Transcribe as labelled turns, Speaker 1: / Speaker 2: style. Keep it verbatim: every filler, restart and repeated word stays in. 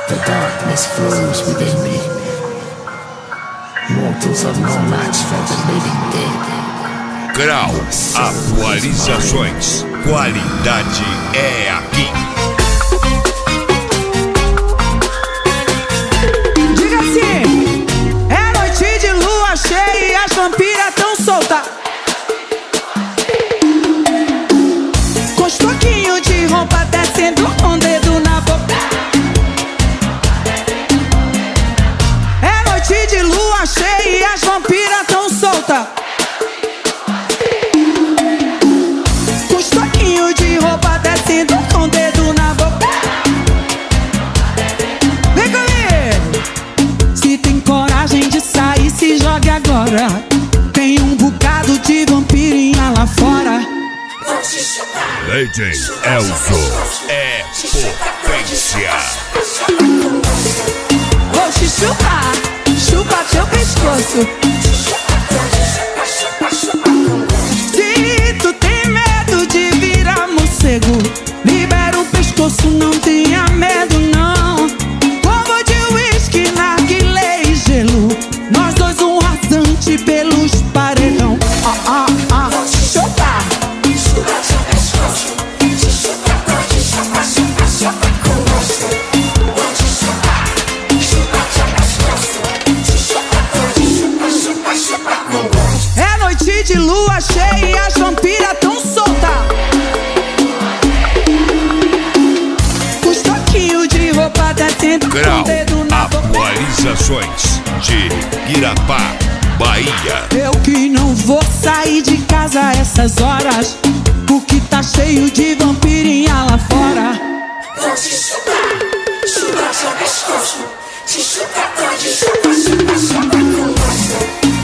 Speaker 1: The darkness flows within me. Mortals are no match for the living dead.
Speaker 2: Grau Atualizações. Qualidade é aqui.
Speaker 3: Diga assim: é noite de lua cheia e as vampiras tão soltas. Com os toquinhos de roupa descendo com o dedo na boca. É noite de lua cheia e as vampiras tão soltas. Com os toquinhos de roupa descendo com o dedo na boca. Vem comigo! Se tem coragem de sair, se jogue agora. Tem um bocado de vampirinha lá fora.
Speaker 2: Legend Elzo é potência.
Speaker 3: Vou te chupar, chupa teu pescoço. Se tu tem medo de virar morcego, libera o pescoço, não tenha medo não. Combo de uísque, narguilé e gelo. Nós dois um rasante pelos paredão. Ah, ah, ah. Vou te chupar, chupa teu pescoço. Te chupar, pode chupar, chupar, chupar com gosto. Vou te chupar, chupa teu pescoço. Te chupar, pode chupar, chupar, chupar com gosto. É noite de lua cheia e as vampiras tão soltas. Os toquinhos de roupa descendo com
Speaker 2: Grau
Speaker 3: o dedo na boca.
Speaker 2: Atualizações de Irapá, Bahia.
Speaker 3: Eu que não vou sair de casa a essas horas, porque tá cheio de vampirinha lá fora.
Speaker 4: Vou te chupar, chupar seu pescoço. Te chupar, pode chupar, chupar, chupar com gosto.